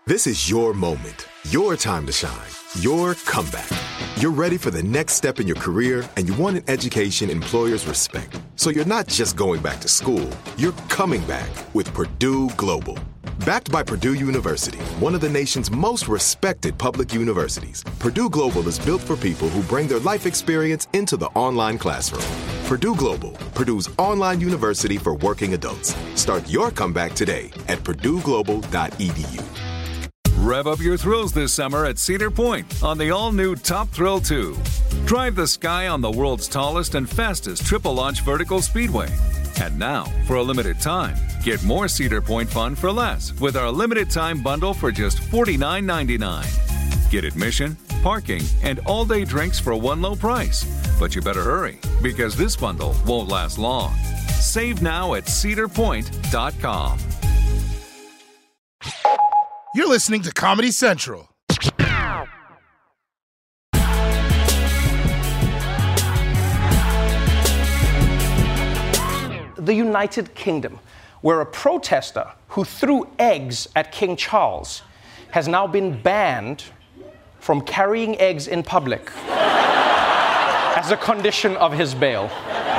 This is your moment, your time to shine, your comeback. You're ready for the next step in your career, and you want an education employers respect. So you're not just going back to school, you're coming back with Purdue Global. Backed by Purdue University, one of the nation's most respected public universities, Purdue Global is built for people who bring their life experience into the online classroom. Purdue Global, Purdue's online university for working adults. Start your comeback today at purdueglobal.edu. Rev up your thrills this summer at Cedar Point on the all-new Top Thrill 2. Drive the sky on the world's tallest and fastest triple-launch vertical speedway. And now, for a limited time, get more Cedar Point fun for less with our limited-time bundle for just $49.99. Get admission, parking, and all-day drinks for one low price. But you better hurry, because this bundle won't last long. Save now at cedarpoint.com. You're listening to Comedy Central. The United Kingdom, where a protester who threw eggs at King Charles has now been banned from carrying eggs in public as a condition of his bail.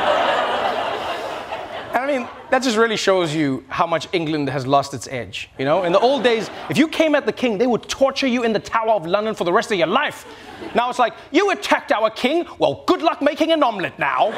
And I mean, that just really shows you how much England has lost its edge. You know, in the old days, if you came at the king, they would torture you in the Tower of London for the rest of your life. Now it's like, you attacked our king? Well, good luck making an omelet now.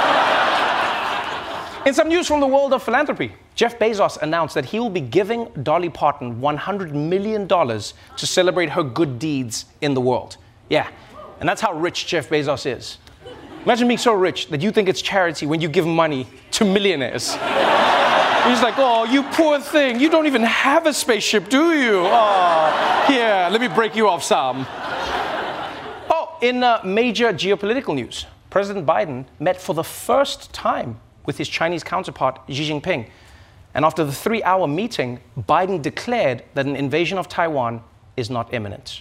In some news from the world of philanthropy, Jeff Bezos announced that he will be giving Dolly Parton $100 million to celebrate her good deeds in the world. Yeah, and that's how rich Jeff Bezos is. Imagine being so rich that you think it's charity when you give money to millionaires. He's like, oh, you poor thing, you don't even have a spaceship, do you? Oh, here, let me break you off some. Oh, in major geopolitical news, President Biden met for the first time with his Chinese counterpart, Xi Jinping. And after the 3-hour meeting, Biden declared that an invasion of Taiwan is not imminent.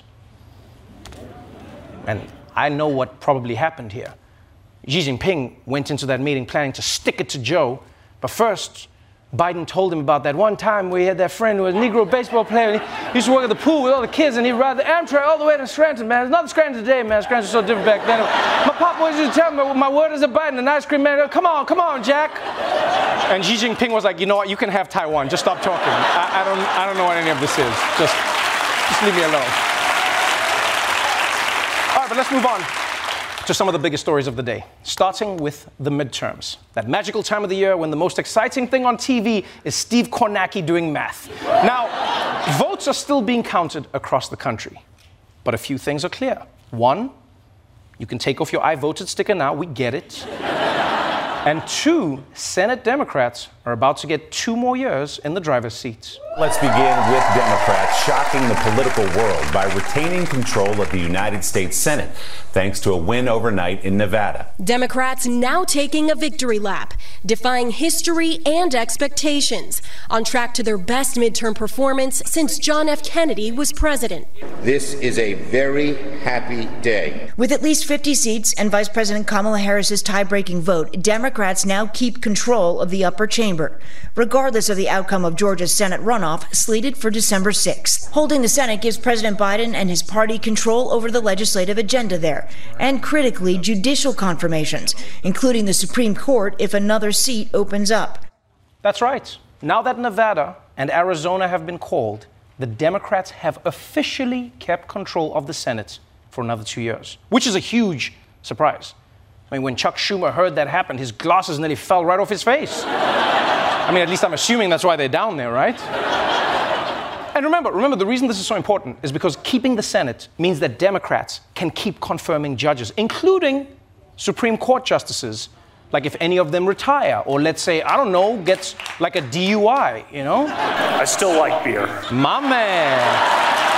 And I know what probably happened here. Xi Jinping went into that meeting planning to stick it to Joe, but first, Biden told him about that one time where he had that friend who was a Negro baseball player, and he used to work at the pool with all the kids, and he'd ride the Amtrak all the way to Scranton, man. It's not Scranton today, man. Scranton's so different back then. My pop boys used to tell me, my word is a Biden, an ice cream man. Come on, Jack. And Xi Jinping was like, you know what, you can have Taiwan. Just stop talking. I don't know what any of this is. Just leave me alone. All right, but let's move on to some of the biggest stories of the day, starting with the midterms. That magical time of the year when the most exciting thing on TV is Steve Kornacki doing math. Now, votes are still being counted across the country, but a few things are clear. One, you can take off your I voted sticker now, we get it. And two, Senate Democrats are about to get 2 more years in the driver's seat. Let's begin with Democrats shocking the political world by retaining control of the United States Senate, thanks to a win overnight in Nevada. Democrats now taking a victory lap, defying history and expectations, on track to their best midterm performance since John F. Kennedy was president. This is a very happy day. With at least 50 seats and Vice President Kamala Harris's tie-breaking vote, Democrats now keep control of the upper chamber, regardless of the outcome of Georgia's Senate runoff slated for December 6th. Holding the Senate gives President Biden and his party control over the legislative agenda there, and critically, judicial confirmations, including the Supreme Court if another seat opens up. That's right. Now that Nevada and Arizona have been called, the Democrats have officially kept control of the Senate for another 2 years, which is a huge surprise. I mean, when Chuck Schumer heard that happen, his glasses nearly fell right off his face. I mean, at least I'm assuming that's why they're down there, right? And remember, the reason this is so important is because keeping the Senate means that Democrats can keep confirming judges, including Supreme Court justices, like if any of them retire, or let's say, I don't know, gets like a DUI, you know? I still like beer. My man.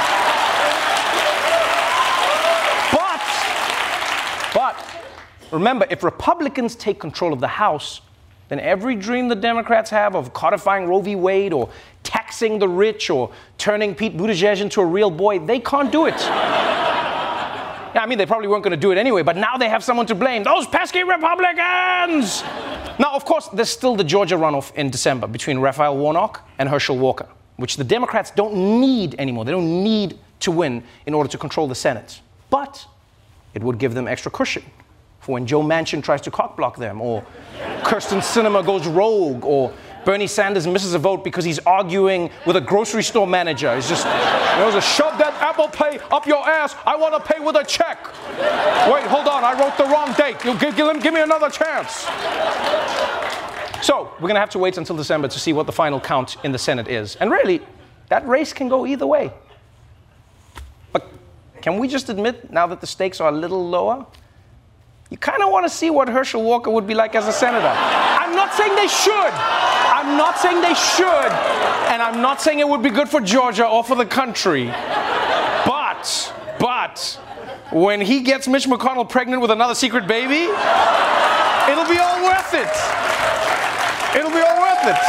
But remember, if Republicans take control of the House, then every dream the Democrats have of codifying Roe v. Wade or taxing the rich or turning Pete Buttigieg into a real boy, they can't do it. Yeah, I mean, they probably weren't going to do it anyway, but now they have someone to blame. Those pesky Republicans! Now, of course, there's still the Georgia runoff in December between Raphael Warnock and Herschel Walker. which the Democrats don't need anymore. They don't need to win in order to control the Senate. But it would give them extra cushion for when Joe Manchin tries to cockblock them, or Kyrsten Sinema goes rogue, or Bernie Sanders misses a vote because he's arguing with a grocery store manager. He's just, shove that Apple Pay up your ass. I want to pay with a check. Wait, hold on. I wrote the wrong date. Give me another chance. So we're going to have to wait until December to see what the final count in the Senate is. And really, that race can go either way. But can we just admit, now that the stakes are a little lower, you kind of want to see what Herschel Walker would be like as a senator. I'm not saying they should. I'm not saying they should. And I'm not saying it would be good for Georgia or for the country. But when he gets Mitch McConnell pregnant with another secret baby, it'll be all worth it. It'll be all worth it.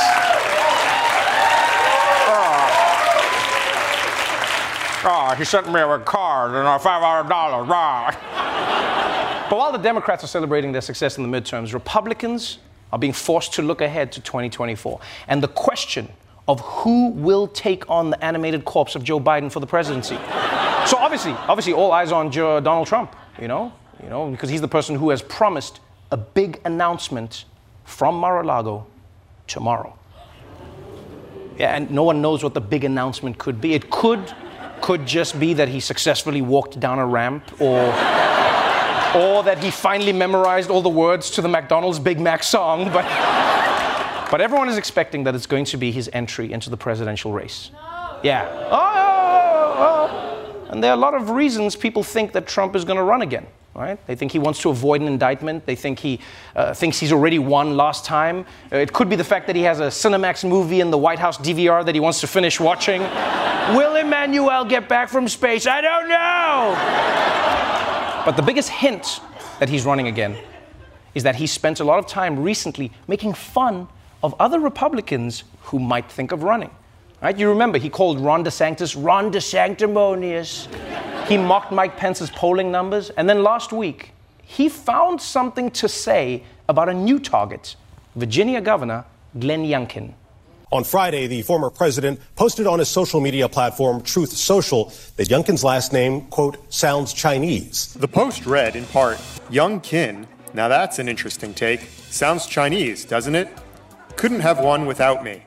He sent me a card and $500. But while the Democrats are celebrating their success in the midterms, Republicans are being forced to look ahead to 2024. And the question of who will take on the animated corpse of Joe Biden for the presidency. So obviously all eyes on Donald Trump, because he's the person who has promised a big announcement from Mar-a-Lago tomorrow. Yeah, and no one knows what the big announcement could be. It could just be that he successfully walked down a ramp, or that he finally memorized all the words to the McDonald's Big Mac song, but everyone is expecting that it's going to be his entry into the presidential race. No. Yeah. And there are a lot of reasons people think that Trump is going to run again, right? They think he wants to avoid an indictment. They think he thinks he's already won last time. It could be the fact that he has a Cinemax movie in the White House DVR that he wants to finish watching. Will Emmanuel get back from space? I don't know. But the biggest hint that he's running again is that he spent a lot of time recently making fun of other Republicans who might think of running. Right? You remember, he called Ron DeSantis Ron DeSanctimonious. He mocked Mike Pence's polling numbers. And then last week, he found something to say about a new target, Virginia Governor Glenn Youngkin. On Friday, the former president posted on his social media platform, Truth Social, that Youngkin's last name, quote, sounds Chinese. The post read, in part, Youngkin, now that's an interesting take. Sounds Chinese, doesn't it? Couldn't have one without me.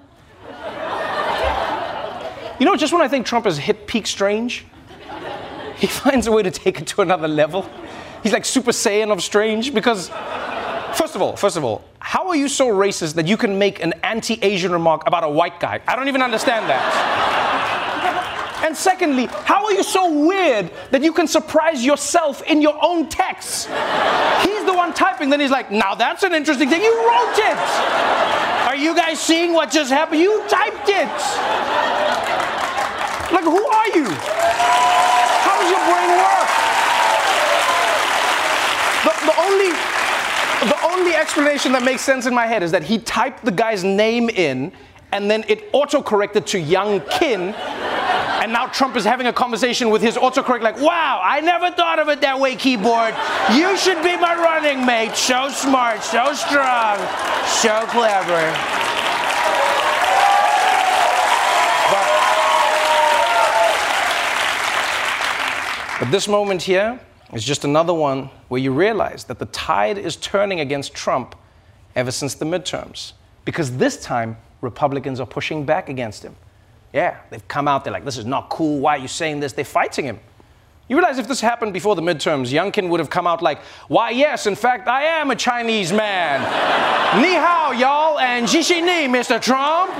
Just when I think Trump has hit peak strange, he finds a way to take it to another level. He's like Super Saiyan of strange, because First of all, how are you so racist that you can make an anti-Asian remark about a white guy? I don't even understand that. And secondly, how are you so weird that you can surprise yourself in your own texts? He's the one typing, then he's like, now that's an interesting thing. You wrote it! Are you guys seeing what just happened? You typed it! Like, who are you? How does your brain work? The only explanation that makes sense in my head is that he typed the guy's name in, and then it autocorrected to Youngkin, and now Trump is having a conversation with his autocorrect like, wow, I never thought of it that way, keyboard. You should be my running mate. So smart, so strong, so clever. But this moment here is just another one where you realize that the tide is turning against Trump ever since the midterms. Because this time, Republicans are pushing back against him. Yeah, they've come out, they're like, this is not cool, why are you saying this? They're fighting him. You realize if this happened before the midterms, Youngkin would have come out like, why yes, in fact, I am a Chinese man. Ni hao, y'all, and jishi ni, Mr. Trump.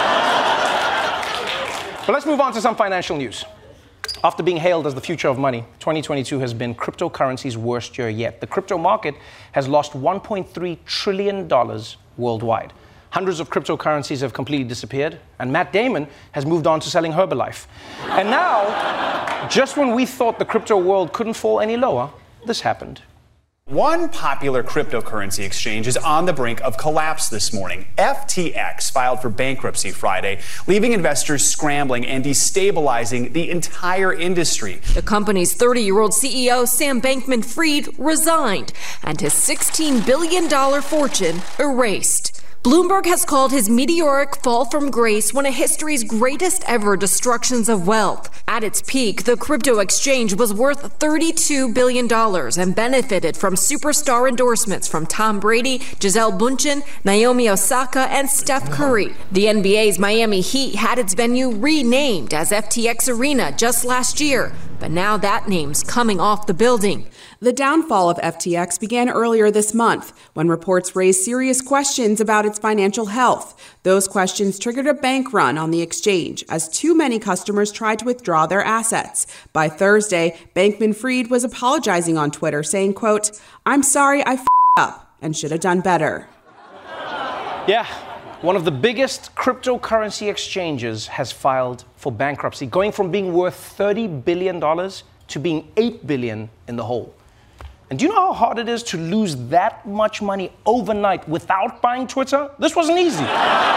But let's move on to some financial news. After being hailed as the future of money, 2022 has been cryptocurrency's worst year yet. The crypto market has lost $1.3 trillion worldwide. Hundreds of cryptocurrencies have completely disappeared, and Matt Damon has moved on to selling Herbalife. And now, just when we thought the crypto world couldn't fall any lower, this happened. One popular cryptocurrency exchange is on the brink of collapse this morning. FTX filed for bankruptcy Friday, leaving investors scrambling and destabilizing the entire industry. The company's 30-year-old CEO, Sam Bankman-Fried, resigned, and his $16 billion fortune erased. Bloomberg has called his meteoric fall from grace one of history's greatest ever destructions of wealth. At its peak, the crypto exchange was worth $32 billion and benefited from superstar endorsements from Tom Brady, Gisele Bündchen, Naomi Osaka, and Steph Curry. The NBA's Miami Heat had its venue renamed as FTX Arena just last year, but now that name's coming off the building. The downfall of FTX began earlier this month when reports raised serious questions about its financial health. Those questions triggered a bank run on the exchange as too many customers tried to withdraw their assets. By Thursday, Bankman-Fried was apologizing on Twitter saying, quote, "I'm sorry I f***ed up and should have done better." Yeah, one of the biggest cryptocurrency exchanges has filed for bankruptcy, going from being worth $30 billion to being $8 billion in the hole. And do you know how hard it is to lose that much money overnight without buying Twitter? This wasn't easy. And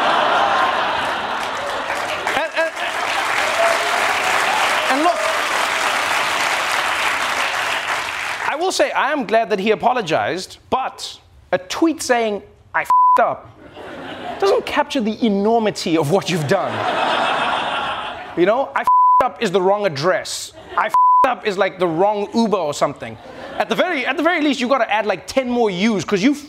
look, I will say I am glad that he apologized, but a tweet saying, "I f***ed up," doesn't capture the enormity of what you've done. You know, "I f***ed up" is the wrong address. "I f***ed up" is like the wrong Uber or something. At the very least, you got to add like 10 more U's because you.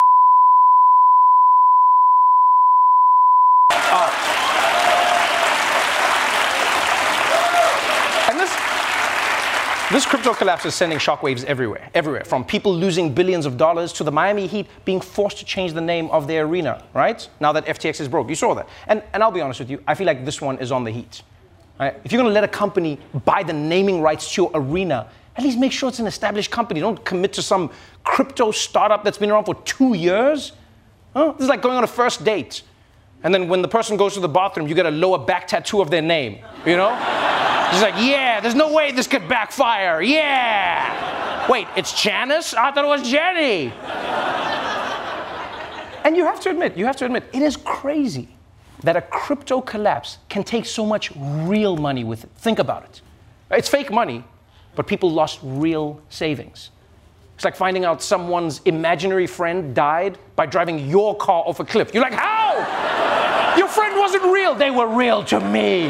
And this crypto collapse is sending shockwaves everywhere, from people losing billions of dollars to the Miami Heat being forced to change the name of their arena, right? Now that FTX is broke. You saw that. And I'll be honest with you, I feel like this one is on the Heat. Right? If you're going to let a company buy the naming rights to your arena, at least make sure it's an established company. Don't commit to some crypto startup that's been around for 2 years. Huh? This is like going on a first date. And then when the person goes to the bathroom, you get a lower back tattoo of their name, you know? It's like, yeah, there's no way this could backfire. Yeah. Wait, it's Janice? I thought it was Jenny. And you have to admit, it is crazy that a crypto collapse can take so much real money with it. Think about it. It's fake money, but people lost real savings. It's like finding out someone's imaginary friend died by driving your car off a cliff. You're like, how? Your friend wasn't real. They were real to me.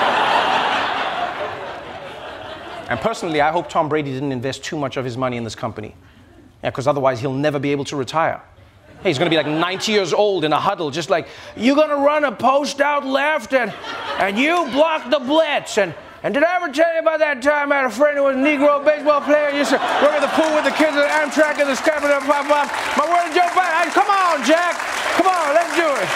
And personally, I hope Tom Brady didn't invest too much of his money in this company. Yeah, because otherwise he'll never be able to retire. Hey, he's going to be like 90 years old in a huddle, just like, "You're going to run a post out left and you block the blitz. And did I ever tell you about that time I had a friend who was a Negro baseball player? He used to work at the pool with the kids at Amtrak and the Skype and pop. My word, Joe Biden. Come on, Jack. Come on, let's do it."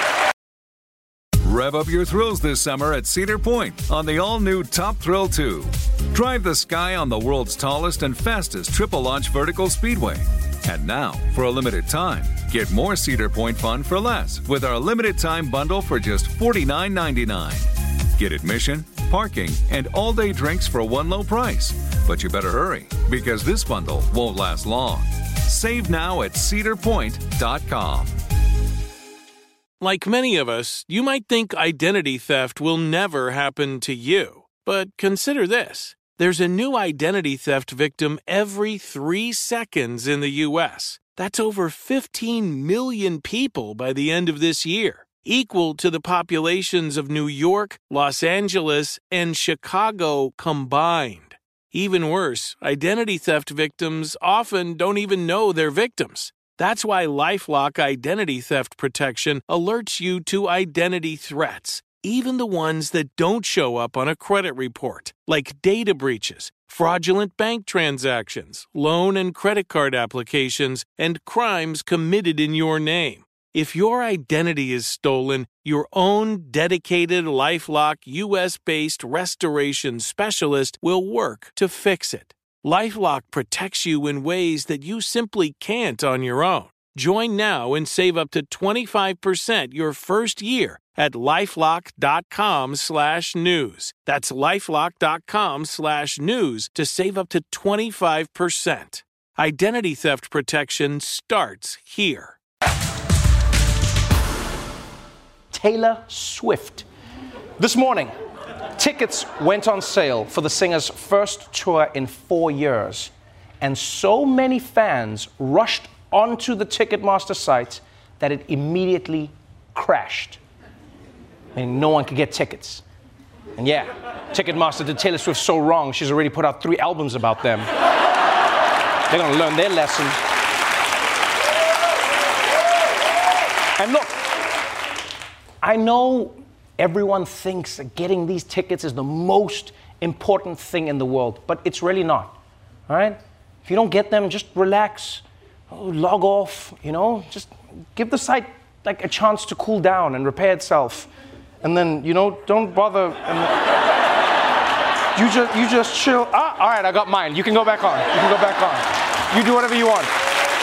Rev up your thrills this summer at Cedar Point on the all-new Top Thrill 2. Drive the sky on the world's tallest and fastest triple-launch vertical speedway. And now, for a limited time, get more Cedar Point fun for less with our limited-time bundle for just $49.99. Get admission, parking, and all-day drinks for one low price. But you better hurry, because this bundle won't last long. Save now at cedarpoint.com. Like many of us, you might think identity theft will never happen to you. But consider this. There's a new identity theft victim every 3 seconds in the U.S. That's over 15 million people by the end of this year, equal to the populations of New York, Los Angeles, and Chicago combined. Even worse, identity theft victims often don't even know they're victims. That's why LifeLock Identity Theft Protection alerts you to identity threats, even the ones that don't show up on a credit report, like data breaches, fraudulent bank transactions, loan and credit card applications, and crimes committed in your name. If your identity is stolen, your own dedicated LifeLock U.S.-based restoration specialist will work to fix it. LifeLock protects you in ways that you simply can't on your own. Join now and save up to 25% your first year at LifeLock.com/news. That's LifeLock.com/news to save up to 25%. Identity theft protection starts here. Taylor Swift. This morning, tickets went on sale for the singer's first tour in 4 years, and so many fans rushed onto the Ticketmaster site that it immediately crashed. And no one could get tickets. And yeah, Ticketmaster did Taylor Swift so wrong, she's already put out 3 albums about them. They're going to learn their lesson. And look, I know everyone thinks that getting these tickets is the most important thing in the world, but it's really not, all right? If you don't get them, just relax, log off, just give the site like a chance to cool down and repair itself. And then, don't bother. You just chill. All right, I got mine. You can go back on. You do whatever you want.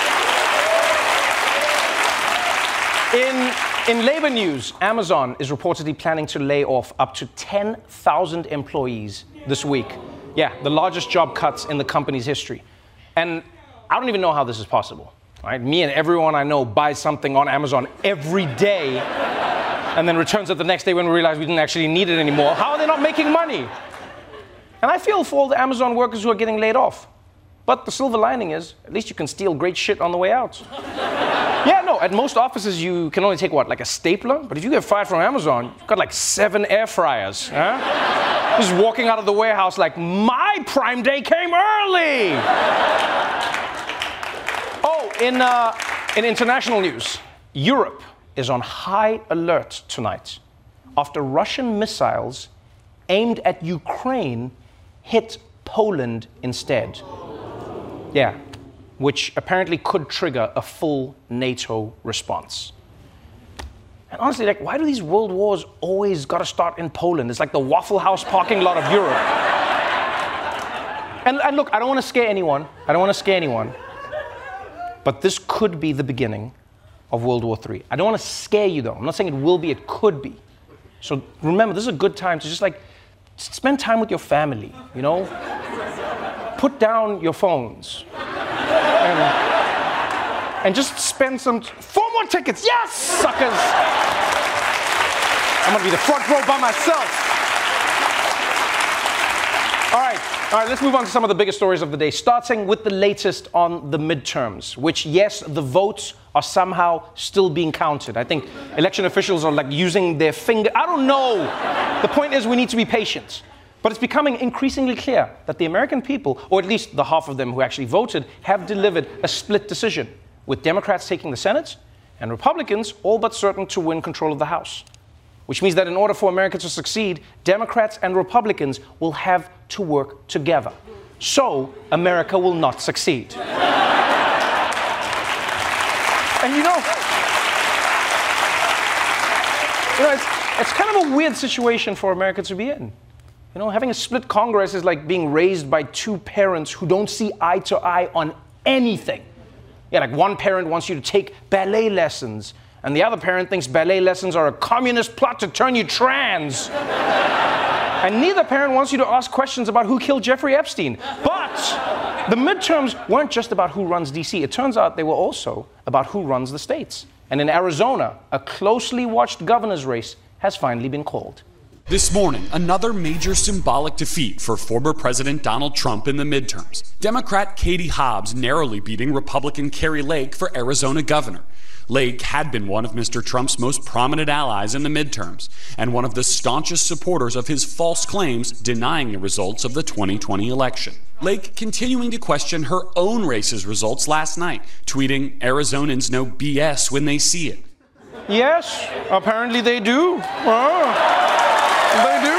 In labor news, Amazon is reportedly planning to lay off up to 10,000 employees this week. Yeah, the largest job cuts in the company's history. And I don't even know how this is possible. Right? Me and everyone I know buys something on Amazon every day and then returns it the next day when we realize we didn't actually need it anymore. How are they not making money? And I feel for all the Amazon workers who are getting laid off. But the silver lining is, at least you can steal great shit on the way out. Yeah, no, at most offices you can only take, like a stapler? But if you get fired from Amazon, you've got like 7 air fryers. Huh? Just walking out of the warehouse like, my Prime Day came early! Oh, in international news, Europe is on high alert tonight after Russian missiles aimed at Ukraine hit Poland instead. Yeah, which apparently could trigger a full NATO response. And honestly, why do these world wars always got to start in Poland? It's like the Waffle House parking lot of Europe. And look, I don't want to scare anyone. But this could be the beginning of World War III. I don't want to scare you, though. I'm not saying it will be, it could be. So remember, this is a good time to just spend time with your family, Put down your phones. And just spend 4 more tickets. Yes, suckers! I'm gonna be the front row by myself. All right, let's move on to some of the biggest stories of the day, starting with the latest on the midterms, which, yes, the votes are somehow still being counted. I think election officials are using their finger. I don't know. The point is we need to be patient. But it's becoming increasingly clear that the American people, or at least the half of them who actually voted, have delivered a split decision, with Democrats taking the Senate and Republicans all but certain to win control of the House. Which means that in order for America to succeed, Democrats and Republicans will have to work together. So America will not succeed. And it's kind of a weird situation for America to be in. Having a split Congress is like being raised by 2 parents who don't see eye to eye on anything. Yeah, one parent wants you to take ballet lessons, and the other parent thinks ballet lessons are a communist plot to turn you trans. And neither parent wants you to ask questions about who killed Jeffrey Epstein. But the midterms weren't just about who runs D.C. It turns out they were also about who runs the states. And in Arizona, a closely watched governor's race has finally been called. This morning, another major symbolic defeat for former President Donald Trump in the midterms. Democrat Katie Hobbs narrowly beating Republican Kari Lake for Arizona governor. Lake had been one of Mr. Trump's most prominent allies in the midterms and one of the staunchest supporters of his false claims denying the results of the 2020 election. Lake continuing to question her own race's results last night, tweeting, "Arizonans know BS when they see it." Yes, apparently they do. They do.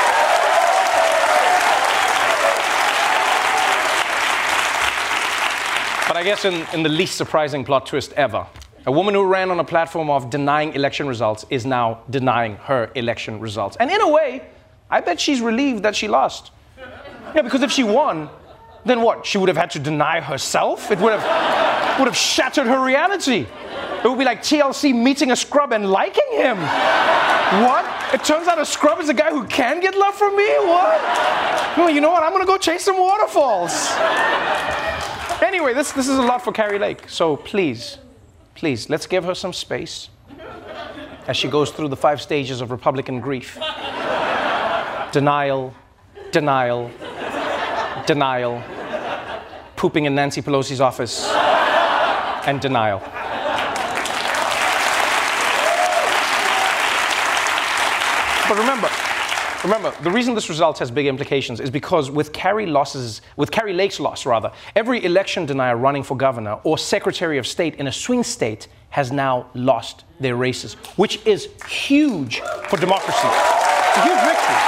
But I guess in the least surprising plot twist ever, a woman who ran on a platform of denying election results is now denying her election results. And in a way, I bet she's relieved that she lost. Yeah, because if she won, then what? She would have had to deny herself? It would have shattered her reality. It would be like TLC meeting a scrub and liking him. What? It turns out a scrub is a guy who can get love from me? What? Well, you know what? I'm going to go chase some waterfalls. Anyway, this is a lot for Kari Lake. So please, let's give her some space as she goes through the 5 stages of Republican grief. Denial, denial, denial, pooping in Nancy Pelosi's office, and denial. But remember, the reason this result has big implications is because with Carrie Lake's loss, every election denier running for governor or secretary of state in a swing state has now lost their races, which is huge for democracy. It's a huge victory.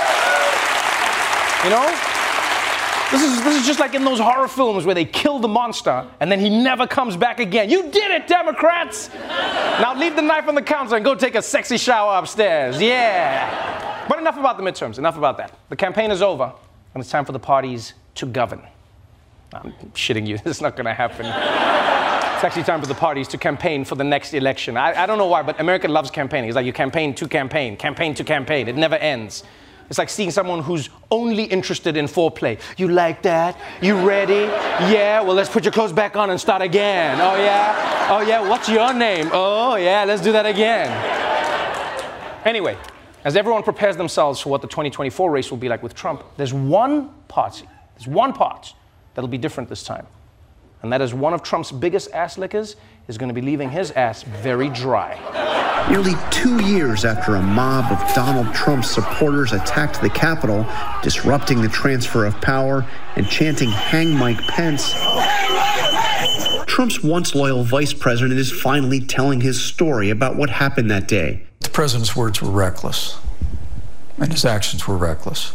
You know? This is just like in those horror films where they kill the monster and then he never comes back again. You did it, Democrats! Now leave the knife on the counter and go take a sexy shower upstairs. Yeah. But enough about the midterms, enough about that. The campaign is over and it's time for the parties to govern. I'm shitting you, this is not gonna happen. It's actually time for the parties to campaign for the next election. I don't know why, but America loves campaigning. It's like you campaign to campaign to campaign. It never ends. It's like seeing someone who's only interested in foreplay. You like that? You ready? Yeah, well, let's put your clothes back on and start again. Oh, yeah? Oh, yeah, what's your name? Oh, yeah, let's do that again. Anyway, as everyone prepares themselves for what the 2024 race will be like with Trump, there's one part that'll be different this time. And that is one of Trump's biggest ass lickers is going to be leaving his ass very dry. Nearly 2 years after a mob of Donald Trump's supporters attacked the Capitol, disrupting the transfer of power and chanting "Hang Mike Pence," Trump's once loyal vice president is finally telling his story about what happened that day. The president's words were reckless, and his actions were reckless.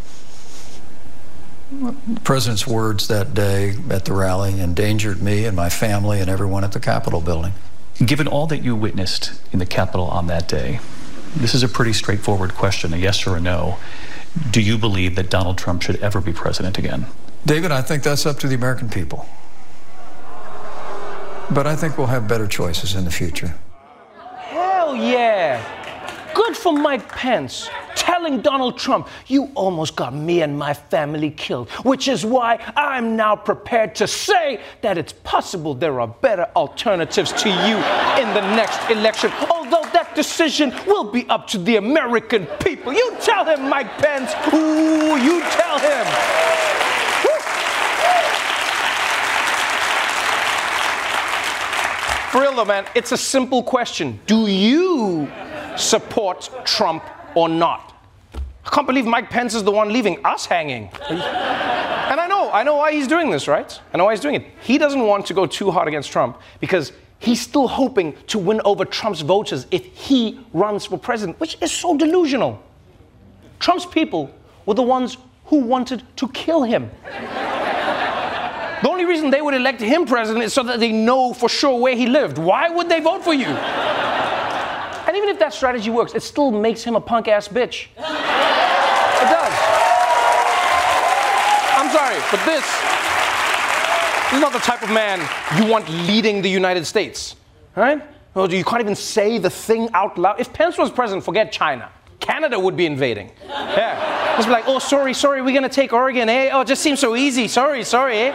The president's words that day at the rally endangered me and my family and everyone at the Capitol building. Given all that you witnessed in the Capitol on that day, this is a pretty straightforward question, a yes or a no. Do you believe that Donald Trump should ever be president again? David, I think that's up to the American people. But I think we'll have better choices in the future. Hell yeah! Good for Mike Pence, telling Donald Trump, you almost got me and my family killed, which is why I'm now prepared to say that it's possible there are better alternatives to you in the next election, although that decision will be up to the American people. You tell him, Mike Pence. Ooh, you tell him. Woo. For real though, man, it's a simple question. Do you support Trump or not? I can't believe Mike Pence is the one leaving us hanging. And I know why he's doing this, right? I know why he's doing it. He doesn't want to go too hard against Trump because he's still hoping to win over Trump's voters if he runs for president, which is so delusional. Trump's people were the ones who wanted to kill him. The only reason they would elect him president is so that they know for sure where he lived. Why would they vote for you? And even if that strategy works, it still makes him a punk-ass bitch. It does. I'm sorry, but this is not the type of man you want leading the United States, right? Well, you can't even say the thing out loud. If Pence was president, forget China. Canada would be invading. Yeah. Just be like, oh, sorry, we're going to take Oregon, eh? Oh, it just seems so easy. Sorry, eh?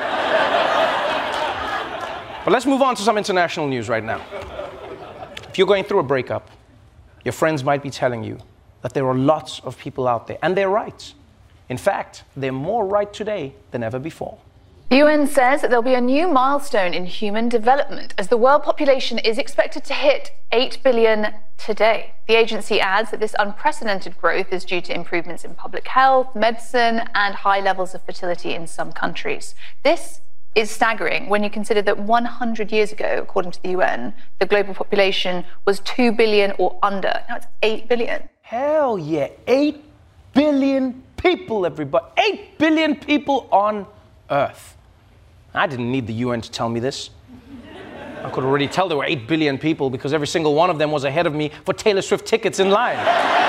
But let's move on to some international news right now. If you're going through a breakup, your friends might be telling you that there are lots of people out there, and they're right. In fact, they're more right today than ever before. The UN says that there'll be a new milestone in human development as the world population is expected to hit 8 billion today. The agency adds that this unprecedented growth is due to improvements in public health, medicine, and high levels of fertility in some countries. This is staggering when you consider that 100 years ago, according to the UN, the global population was 2 billion or under. Now it's 8 billion. Hell yeah, 8 billion people, everybody. 8 billion people on Earth. I didn't need the UN to tell me this. I could already tell there were 8 billion people because every single one of them was ahead of me for Taylor Swift tickets in line.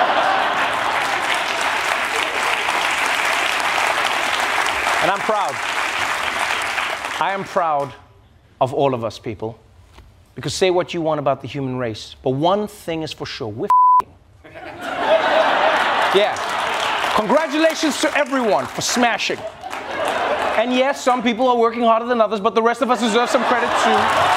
And I'm proud. I am proud of all of us, people. Because say what you want about the human race, but one thing is for sure, we're f***ing. Yeah. Congratulations to everyone for smashing. And yes, some people are working harder than others, but the rest of us deserve some credit too.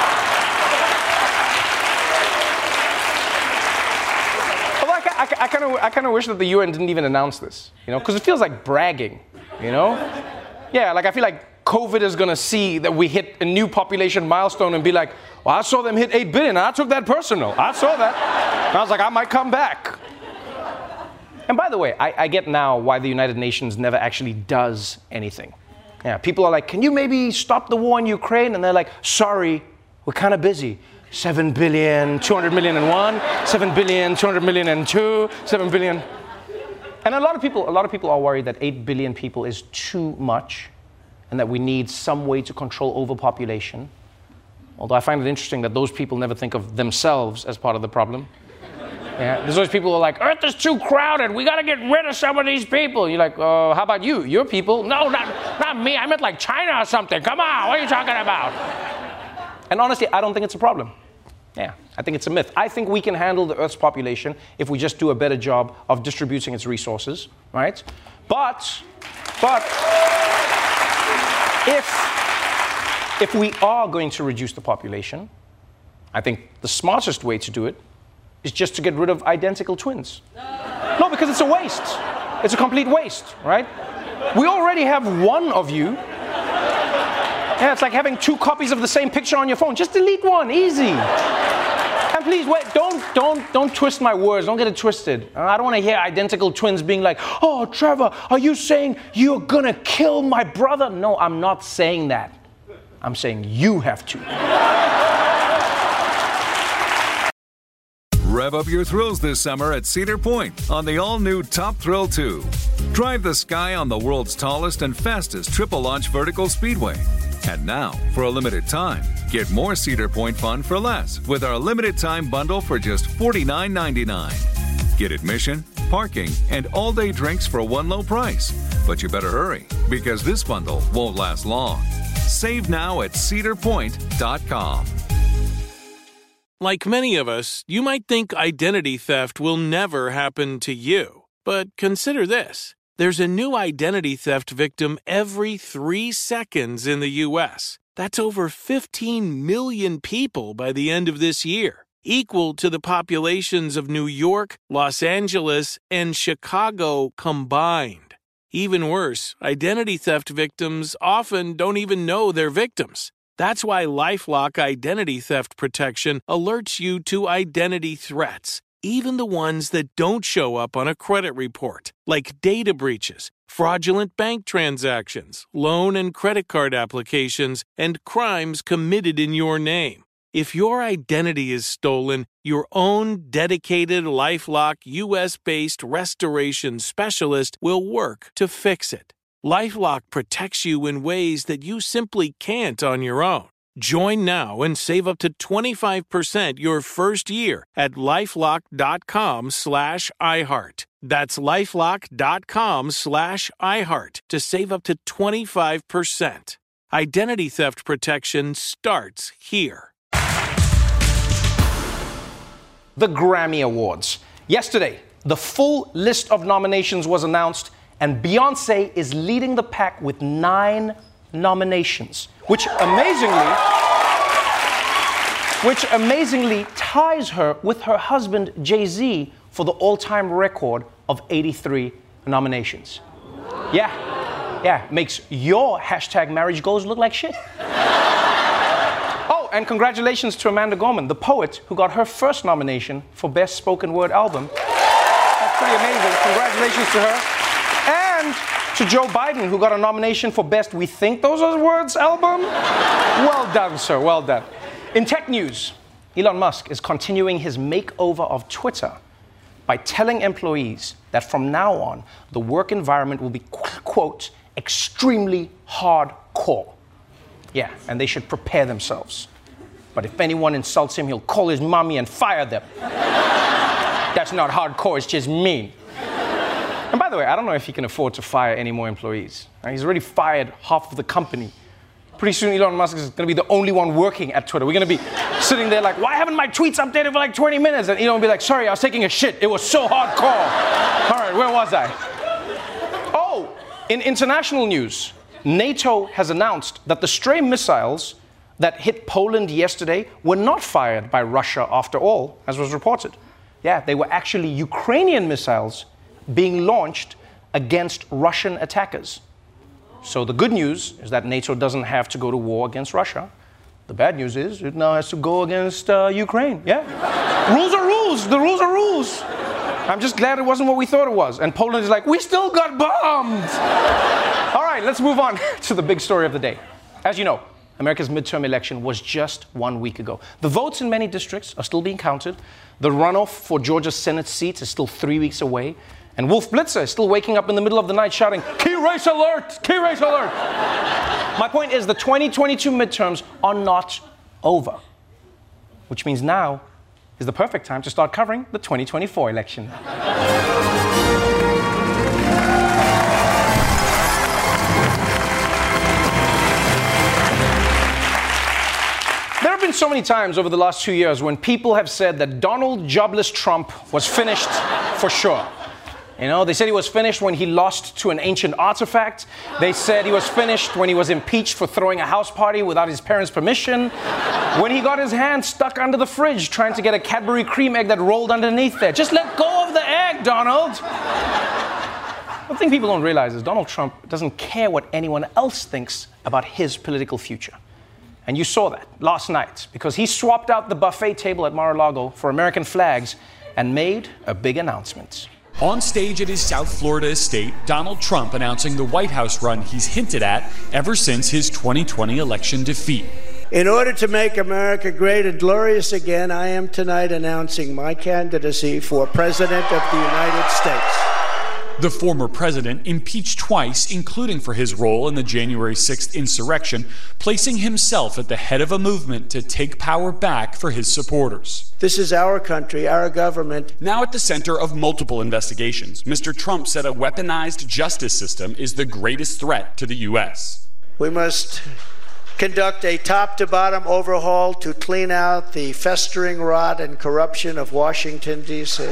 Although I kind of wish that the UN didn't even announce this, because it feels like bragging, Yeah, like I feel like COVID is going to see that we hit a new population milestone and be like, well, I saw them hit 8 billion, and I took that personal. I saw that. And I was like, I might come back. And by the way, I get now why the United Nations never actually does anything. Yeah, people are like, can you maybe stop the war in Ukraine? And they're like, sorry, we're kind of busy. 7 billion, 200 million in one, 7 billion, 200 million in two, 7 billion. And a lot of people are worried that 8 billion people is too much and that we need some way to control overpopulation. Although I find it interesting that those people never think of themselves as part of the problem. Yeah, there's always people who are like, Earth is too crowded, we gotta get rid of some of these people. You're like, how about you? Your people? No, not me, I meant like China or something. Come on, what are you talking about? And honestly, I don't think it's a problem. Yeah, I think it's a myth. I think we can handle the Earth's population if we just do a better job of distributing its resources, right? But if we are going to reduce the population, I think the smartest way to do it is just to get rid of identical twins. No, because it's a waste. It's a complete waste, right? We already have one of you. Yeah, it's like having 2 copies of the same picture on your phone. Just delete one, easy. And please, wait, don't twist my words. Don't get it twisted. I don't want to hear identical twins being like, oh, Trevor, are you saying you're gonna kill my brother? No, I'm not saying that. I'm saying you have to. Rev up your thrills this summer at Cedar Point on the all-new Top Thrill 2. Drive the sky on the world's tallest and fastest triple-launch vertical speedway. And now, for a limited time, get more Cedar Point fun for less with our limited-time bundle for just $49.99. Get admission, parking, and all-day drinks for one low price. But you better hurry, because this bundle won't last long. Save now at cedarpoint.com. Like many of us, you might think identity theft will never happen to you. But consider this. There's a new identity theft victim every 3 seconds in the U.S. That's over 15 million people by the end of this year, equal to the populations of New York, Los Angeles, and Chicago combined. Even worse, identity theft victims often don't even know they're victims. That's why LifeLock Identity Theft Protection alerts you to identity threats, even the ones that don't show up on a credit report, like data breaches, fraudulent bank transactions, loan and credit card applications, and crimes committed in your name. If your identity is stolen, your own dedicated LifeLock U.S.-based restoration specialist will work to fix it. LifeLock protects you in ways that you simply can't on your own. Join now and save up to 25% your first year at LifeLock.com/iHeart. That's LifeLock.com/iHeart to save up to 25%. Identity theft protection starts here. The Grammy Awards. Yesterday, the full list of nominations was announced, and Beyoncé is leading the pack with 9 nominations, which amazingly ties her with her husband Jay-Z for the all-time record of 83 nominations. Yeah, makes your #marriage goals look like shit. Oh, and congratulations to Amanda Gorman, the poet who got her first nomination for Best Spoken Word Album. That's pretty amazing. Congratulations to her. And to Joe Biden, who got a nomination for Best We Think Those Are Words album. Well done, sir, well done. In tech news, Elon Musk is continuing his makeover of Twitter by telling employees that from now on, the work environment will be, quote, extremely hardcore. Yeah, and they should prepare themselves. But if anyone insults him, he'll call his mommy and fire them. That's not hardcore, it's just mean. And by the way, I don't know if he can afford to fire any more employees. He's already fired half of the company. Pretty soon, Elon Musk is going to be the only one working at Twitter. We're going to be sitting there like, why haven't my tweets updated for like 20 minutes? And Elon will be like, sorry, I was taking a shit. It was so hardcore. All right, where was I? Oh, in international news, NATO has announced that the stray missiles that hit Poland yesterday were not fired by Russia after all, as was reported. Yeah, they were actually Ukrainian missiles being launched against Russian attackers. So the good news is that NATO doesn't have to go to war against Russia. The bad news is it now has to go against Ukraine. Yeah? Rules are rules. The rules are rules. I'm just glad it wasn't what we thought it was. And Poland is like, we still got bombed. All right, let's move on to the big story of the day. As you know, America's midterm election was just 1 week ago. The votes in many districts are still being counted. The runoff for Georgia's Senate seat is still 3 weeks away. And Wolf Blitzer is still waking up in the middle of the night shouting, key race alert, key race alert. My point is the 2022 midterms are not over, which means now is the perfect time to start covering the 2024 election. There have been so many times over the last 2 years when people have said that Donald Jobless Trump was finished for sure. You know, they said he was finished when he lost to an ancient artifact. They said he was finished when he was impeached for throwing a house party without his parents' permission. When he got his hand stuck under the fridge trying to get a Cadbury cream egg that rolled underneath there. Just let go of the egg, Donald. The thing people don't realize is Donald Trump doesn't care what anyone else thinks about his political future. And you saw that last night because he swapped out the buffet table at Mar-a-Lago for American flags and made a big announcement. On stage at his South Florida estate, Donald Trump announcing the White House run he's hinted at ever since his 2020 election defeat. In order to make America great and glorious again, I am tonight announcing my candidacy for President of the United States. The former president impeached twice, including for his role in the January 6th insurrection, placing himself at the head of a movement to take power back for his supporters. This is our country, our government. Now at the center of multiple investigations, Mr. Trump said a weaponized justice system is the greatest threat to the U.S. We must conduct a top-to-bottom overhaul to clean out the festering rot and corruption of Washington, D.C.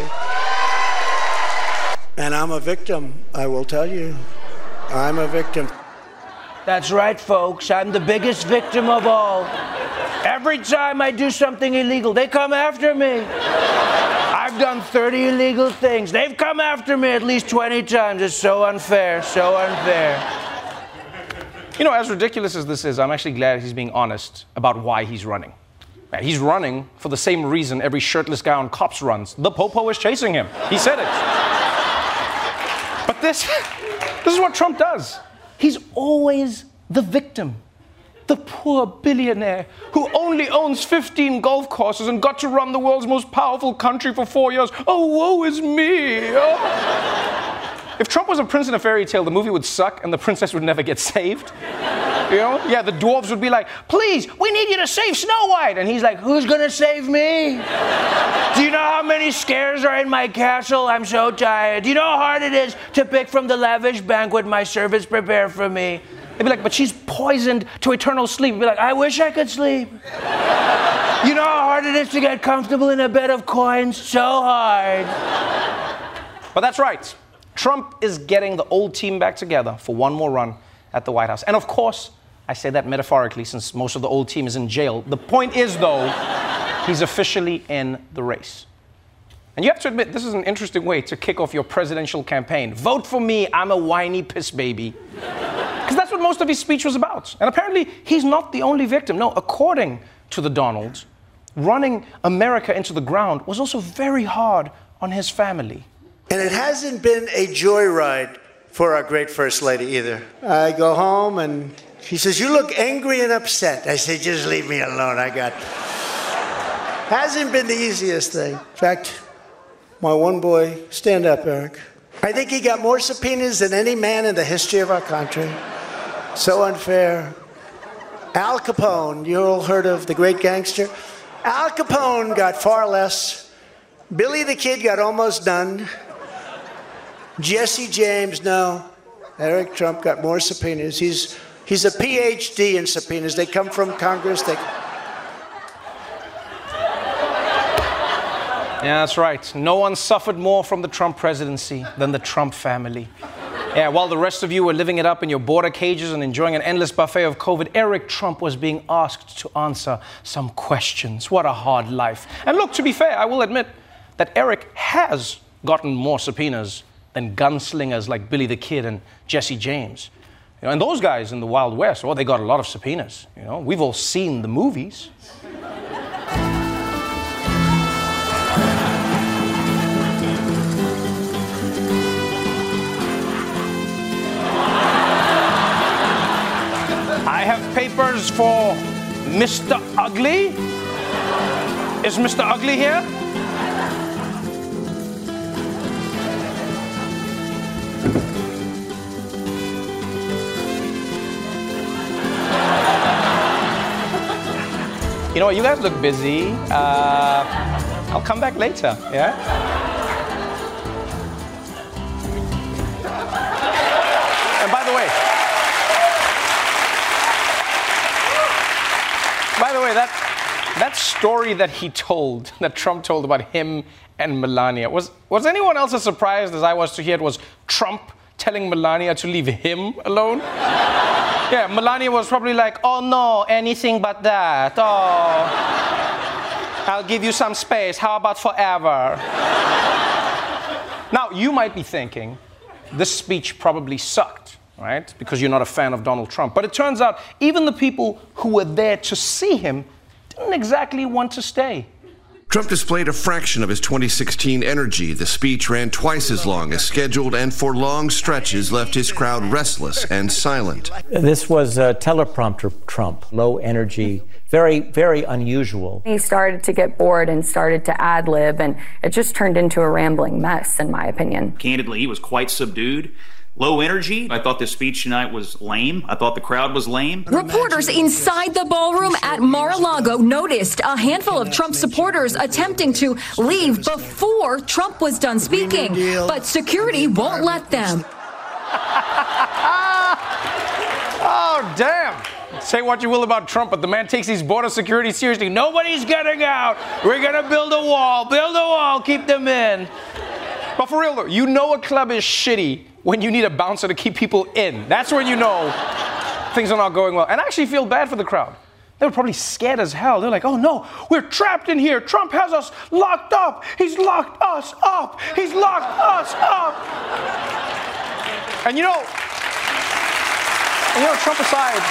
And I'm a victim, I will tell you. I'm a victim. That's right, folks. I'm the biggest victim of all. Every time I do something illegal, they come after me. I've done 30 illegal things. They've come after me at least 20 times. It's so unfair, so unfair. You know, as ridiculous as this is, I'm actually glad he's being honest about why he's running. He's running for the same reason every shirtless guy on Cops runs. The popo is chasing him. He said it. But this is what Trump does. He's always the victim. The poor billionaire who only owns 15 golf courses and got to run the world's most powerful country for 4 years. Oh, woe is me. Oh. If Trump was a prince in a fairy tale, the movie would suck and the princess would never get saved. You know? Yeah, the dwarves would be like, please, we need you to save Snow White. And he's like, who's gonna save me? Do you know how many scares are in my castle? I'm so tired. Do you know how hard it is to pick from the lavish banquet my servants prepare for me? They'd be like, but she's poisoned to eternal sleep. He'd be like, I wish I could sleep. You know how hard it is to get comfortable in a bed of coins? So hard. But that's right. Trump is getting the old team back together for one more run at the White House. And of course, I say that metaphorically since most of the old team is in jail. The point is, though, he's officially in the race. And you have to admit, this is an interesting way to kick off your presidential campaign. Vote for me, I'm a whiny piss baby. Because that's what most of his speech was about. And apparently, he's not the only victim. No, according to the Donald, running America into the ground was also very hard on his family. And it hasn't been a joyride for our great First Lady either. I go home and she says, you look angry and upset. I say, just leave me alone, Hasn't been the easiest thing. In fact, my one boy, stand up, Eric. I think he got more subpoenas than any man in the history of our country. So unfair. Al Capone, you all heard of the great gangster? Al Capone got far less. Billy the Kid got almost done. Jesse James, no. Eric Trump got more subpoenas. He's a PhD in subpoenas. They come from Congress. Yeah, that's right. No one suffered more from the Trump presidency than the Trump family. Yeah, while the rest of you were living it up in your border cages and enjoying an endless buffet of COVID, Eric Trump was being asked to answer some questions. What a hard life. And look, to be fair, I will admit that Eric has gotten more subpoenas than gunslingers like Billy the Kid and Jesse James. You know, and those guys in the Wild West, they got a lot of subpoenas. You know, we've all seen the movies. papers for Mr. Ugly? Is Mr. Ugly here? You know what, you guys look busy. I'll come back later, yeah? And by the way, that story that he told, that Trump told about him and Melania, was anyone else as surprised as I was to hear it was Trump telling Melania to leave him alone? Yeah, Melania was probably like, oh no, anything but that. Oh, I'll give you some space. How about forever? Now, you might be thinking, this speech probably sucked, right? Because you're not a fan of Donald Trump. But it turns out, even the people who were there to see him didn't exactly want to stay. Trump displayed a fraction of his 2016 energy. The speech ran twice as long as scheduled and for long stretches left his crowd restless and silent. This was teleprompter Trump, low energy, very, very unusual. He started to get bored and started to ad-lib, and it just turned into a rambling mess, in my opinion. Candidly, he was quite subdued. Low energy. I thought the speech tonight was lame. I thought the crowd was lame. Reporters inside the ballroom at Mar-a-Lago noticed a handful of Trump supporters attempting to leave before Trump was done speaking, but security won't let them. Oh, damn. Say what you will about Trump, but the man takes these border security seriously. Nobody's getting out. We're going to build a wall, keep them in. But for real though, you know a club is shitty when you need a bouncer to keep people in. That's when you know things are not going well. And I actually feel bad for the crowd. They were probably scared as hell. They're like, oh no, we're trapped in here. Trump has us locked up. He's locked us up. He's locked us up. And you know, Trump aside,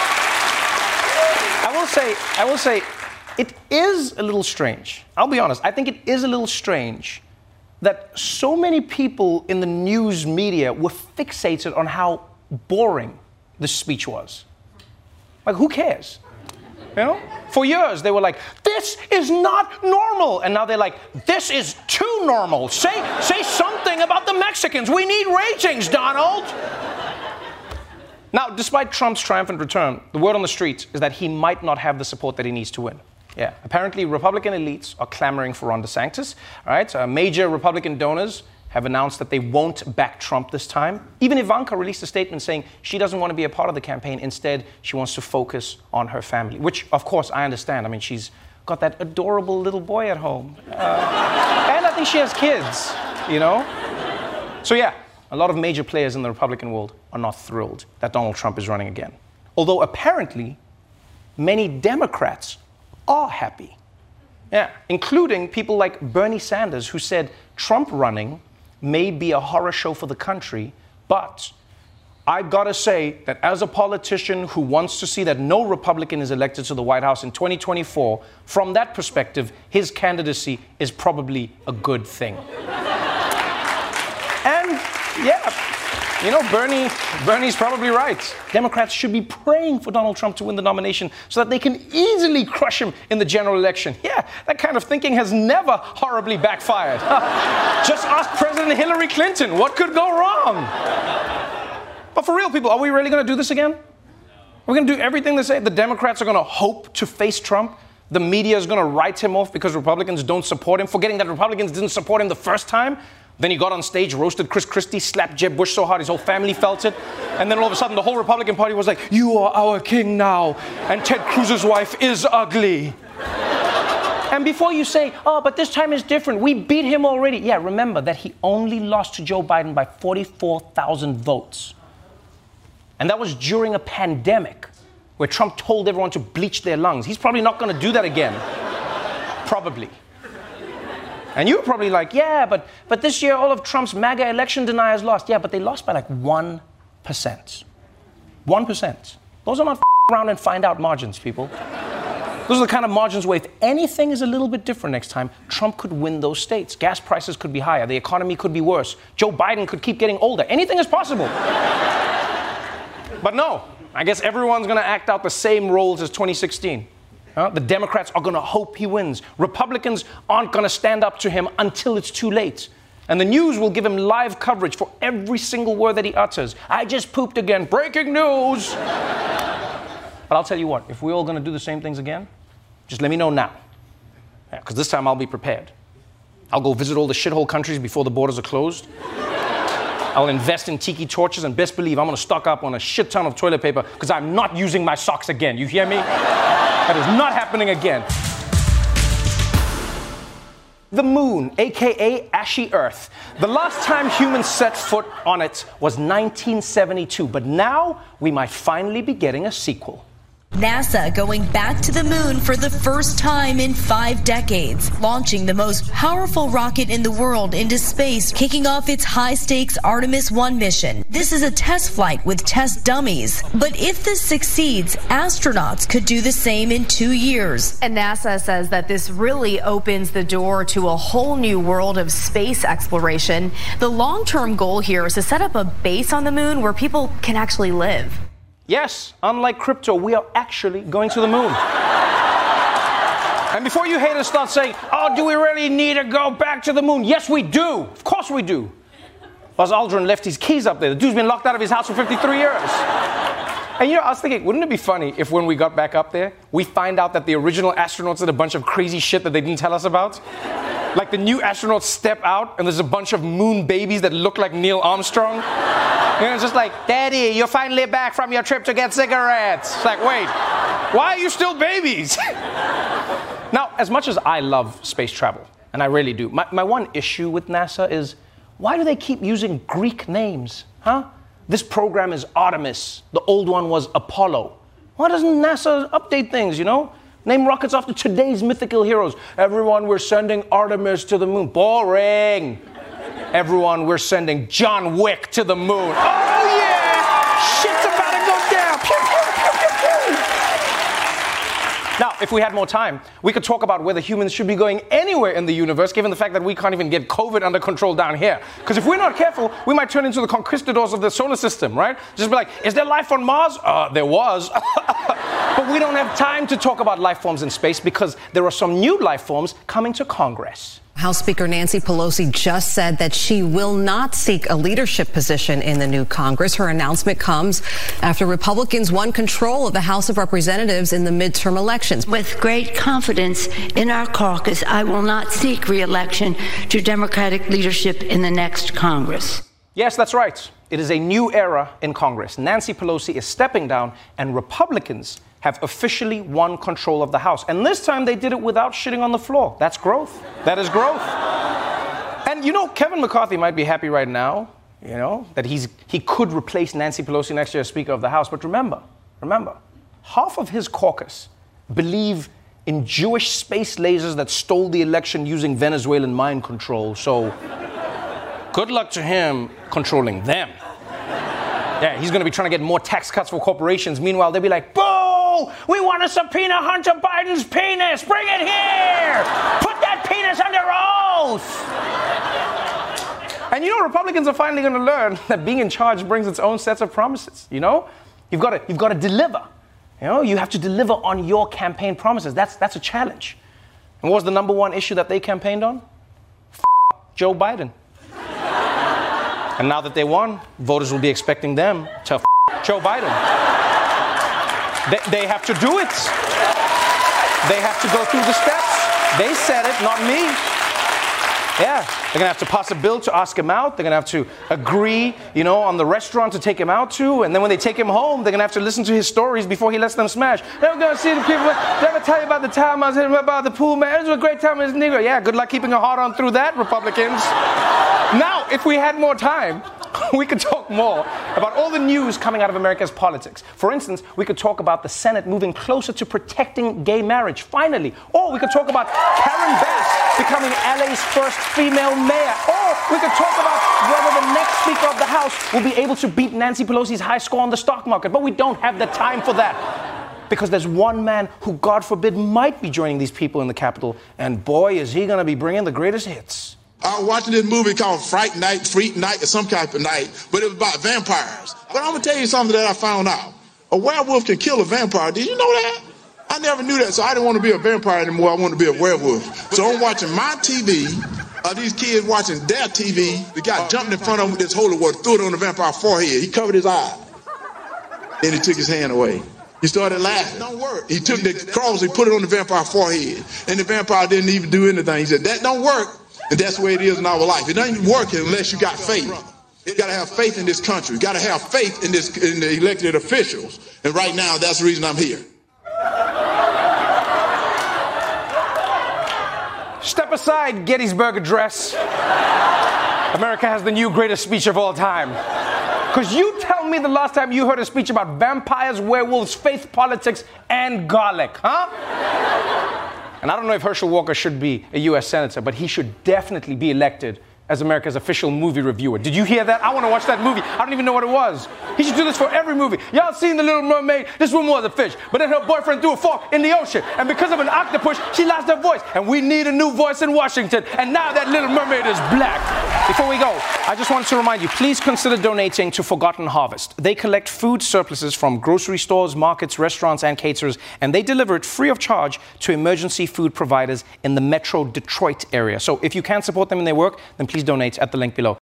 I will say, it is a little strange. I'll be honest. I think it is a little strange that so many people in the news media were fixated on how boring the speech was. Like, who cares? You know? For years, they were like, this is not normal. And now they're like, this is too normal. Say something about the Mexicans. We need ratings, Donald. Now, despite Trump's triumphant return, the word on the street is that he might not have the support that he needs to win. Yeah, apparently Republican elites are clamoring for Ron DeSantis. All right, major Republican donors have announced that they won't back Trump this time. Even Ivanka released a statement saying she doesn't want to be a part of the campaign. Instead, she wants to focus on her family, which, of course, I understand. I mean, she's got that adorable little boy at home. And I think she has kids, you know? So, yeah, a lot of major players in the Republican world are not thrilled that Donald Trump is running again. Although, apparently, many Democrats are happy. Yeah, including people like Bernie Sanders, who said Trump running may be a horror show for the country, but I've got to say that as a politician who wants to see that no Republican is elected to the White House in 2024, from that perspective, his candidacy is probably a good thing. And yeah, you know, Bernie's probably right. Democrats should be praying for Donald Trump to win the nomination so that they can easily crush him in the general election. Yeah, that kind of thinking has never horribly backfired. Just ask President Hillary Clinton. What could go wrong? But for real, people, are we really going to do this again? Are we going to do everything they say? The Democrats are going to hope to face Trump. The media is going to write him off because Republicans don't support him, forgetting that Republicans didn't support him the first time. Then he got on stage, roasted Chris Christie, slapped Jeb Bush so hard his whole family felt it. And then all of a sudden, the whole Republican Party was like, you are our king now. And Ted Cruz's wife is ugly. And before you say, oh, but this time is different, we beat him already. Yeah, remember that he only lost to Joe Biden by 44,000 votes. And that was during a pandemic where Trump told everyone to bleach their lungs. He's probably not going to do that again. Probably. And you were probably like, yeah, but this year all of Trump's MAGA election deniers lost. Yeah, but they lost by like 1%. 1%. Those are not around and find out margins, people. Those are the kind of margins where if anything is a little bit different next time, Trump could win those states. Gas prices could be higher. The economy could be worse. Joe Biden could keep getting older. Anything is possible. But no, I guess everyone's going to act out the same roles as 2016. The Democrats are going to hope he wins. Republicans aren't going to stand up to him until it's too late. And the news will give him live coverage for every single word that he utters. I just pooped again. Breaking news. But I'll tell you what, if we're all going to do the same things again, just let me know now. Because this time I'll be prepared. I'll go visit all the shithole countries before the borders are closed. I'll invest in tiki torches, and best believe I'm going to stock up on a shit ton of toilet paper because I'm not using my socks again. You hear me? That is not happening again. The moon, aka ashy Earth. The last time humans set foot on it was 1972, but now we might finally be getting a sequel. NASA going back to the moon for the first time in 5 decades, launching the most powerful rocket in the world into space, kicking off its high-stakes Artemis 1 mission. This is a test flight with test dummies. But if this succeeds, astronauts could do the same in 2 years. And NASA says that this really opens the door to a whole new world of space exploration. The long-term goal here is to set up a base on the moon where people can actually live. Yes, unlike crypto, we are actually going to the moon. And before you haters start saying, oh, do we really need to go back to the moon? Yes, we do. Of course we do. Buzz Aldrin left his keys up there. The dude's been locked out of his house for 53 years. And I was thinking, wouldn't it be funny if when we got back up there, we find out that the original astronauts did a bunch of crazy shit that they didn't tell us about? Like the new astronauts step out and there's a bunch of moon babies that look like Neil Armstrong. It's just like, Daddy, you're finally back from your trip to get cigarettes. It's like, wait, why are you still babies? Now, as much as I love space travel, and I really do, my one issue with NASA is, why do they keep using Greek names, huh? This program is Artemis. The old one was Apollo. Why doesn't NASA update things, Name rockets after today's mythical heroes. Everyone, we're sending Artemis to the moon. Boring. Everyone, we're sending John Wick to the moon. Oh, yeah! Shit's about to go down. Pew, pew, pew, pew, pew. Now, if we had more time, we could talk about whether humans should be going anywhere in the universe, given the fact that we can't even get COVID under control down here. Because if we're not careful, we might turn into the conquistadors of the solar system, right? Just be like, is there life on Mars? There was. But we don't have time to talk about life forms in space because there are some new life forms coming to Congress. House Speaker Nancy Pelosi just said that she will not seek a leadership position in the new Congress. Her announcement comes after Republicans won control of the House of Representatives in the midterm elections. With great confidence in our caucus, I will not seek re-election to Democratic leadership in the next Congress. Yes, that's right. It is a new era in Congress. Nancy Pelosi is stepping down, and Republicans have officially won control of the House. And this time they did it without shitting on the floor. That's growth. That is growth. And Kevin McCarthy might be happy right now, that he could replace Nancy Pelosi next year as Speaker of the House. But remember, half of his caucus believe in Jewish space lasers that stole the election using Venezuelan mind control. So good luck to him controlling them. Yeah, he's going to be trying to get more tax cuts for corporations. Meanwhile, they'll be like, boo! We want to subpoena Hunter Biden's penis! Bring it here! Put that penis under oath! And Republicans are finally going to learn that being in charge brings its own sets of promises, You've got to deliver. You have to deliver on your campaign promises. That's a challenge. And what was the number one issue that they campaigned on? Joe Biden. And now that they won, voters will be expecting them to Joe Biden. They have to do it. They have to go through the steps. They said it, not me. Yeah, they're going to have to pass a bill to ask him out. They're going to have to agree, on the restaurant to take him out to. And then when they take him home, they're going to have to listen to his stories before he lets them smash. They're going to see the people. Did I ever tell you about the time I was hitting about the pool, man? It was a great time as a nigger. Yeah, good luck keeping a heart on through that, Republicans. Now, if we had more time, we could talk more about all the news coming out of America's politics. For instance, we could talk about the Senate moving closer to protecting gay marriage, finally. Or we could talk about Karen Bass becoming LA's first female mayor. Or we could talk about whether the next Speaker of the House will be able to beat Nancy Pelosi's high score on the stock market. But we don't have the time for that. Because there's one man who, God forbid, might be joining these people in the Capitol. And boy, is he going to be bringing the greatest hits. I was watching this movie called Fright Night, Freak Night, or some type of night, but it was about vampires. But I'm going to tell you something that I found out. A werewolf can kill a vampire. Did you know that? I never knew that, so I didn't want to be a vampire anymore. I wanted to be a werewolf. So I'm watching my TV. These kids watching their TV. The guy jumped in front of him with this holy water, threw it on the vampire's forehead. He covered his eye. Then he took his hand away. He started laughing. Don't work. He took the cross, he put it on the vampire's forehead. And the vampire didn't even do anything. He said, that don't work. And that's the way it is in our life. It doesn't work unless you got faith. You got to have faith in this country. You got to have faith in the elected officials. And right now, that's the reason I'm here. Step aside, Gettysburg Address. America has the new greatest speech of all time. Because you tell me the last time you heard a speech about vampires, werewolves, faith, politics, and garlic, huh? And I don't know if Herschel Walker should be a U.S. Senator, but he should definitely be elected as America's official movie reviewer. Did you hear that? I want to watch that movie. I don't even know what it was. He should do this for every movie. Y'all seen The Little Mermaid? This woman was a fish, but then her boyfriend threw a fork in the ocean, and because of an octopus, she lost her voice. And we need a new voice in Washington, and now that Little Mermaid is black. Before we go, I just wanted to remind you, please consider donating to Forgotten Harvest. They collect food surpluses from grocery stores, markets, restaurants, and caterers, and they deliver it free of charge to emergency food providers in the Metro Detroit area. So if you can support them in their work, then please donate at the link below.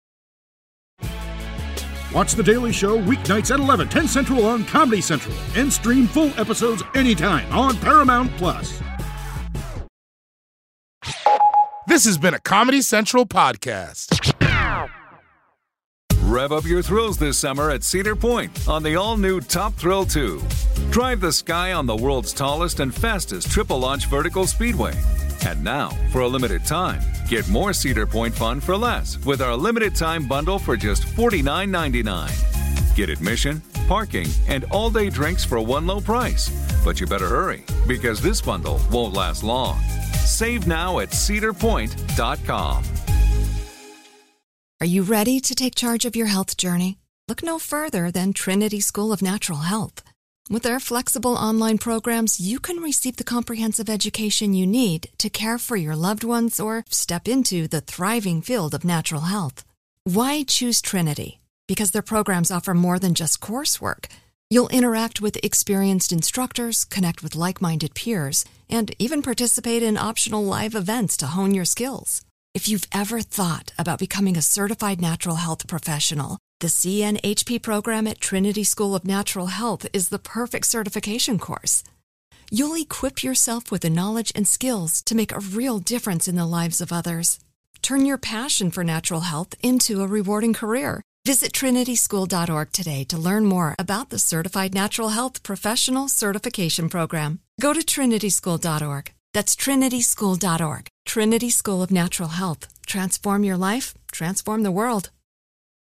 Watch The Daily Show weeknights at 11, 10 Central on Comedy Central, and stream full episodes anytime on Paramount+. This has been a Comedy Central podcast. Rev up your thrills this summer at Cedar Point on the all-new Top Thrill 2. Drive the sky on the world's tallest and fastest triple-launch vertical speedway. And now, for a limited time, get more Cedar Point fun for less with our limited-time bundle for just $49.99. Get admission, parking, and all-day drinks for one low price. But you better hurry, because this bundle won't last long. Save now at cedarpoint.com. Are you ready to take charge of your health journey? Look no further than Trinity School of Natural Health. With their flexible online programs, you can receive the comprehensive education you need to care for your loved ones or step into the thriving field of natural health. Why choose Trinity? Because their programs offer more than just coursework. You'll interact with experienced instructors, connect with like-minded peers, and even participate in optional live events to hone your skills. If you've ever thought about becoming a certified natural health professional, the CNHP program at Trinity School of Natural Health is the perfect certification course. You'll equip yourself with the knowledge and skills to make a real difference in the lives of others. Turn your passion for natural health into a rewarding career. Visit trinityschool.org today to learn more about the Certified Natural Health Professional Certification Program. Go to trinityschool.org. That's trinityschool.org. Trinity School of Natural Health. Transform your life, transform the world.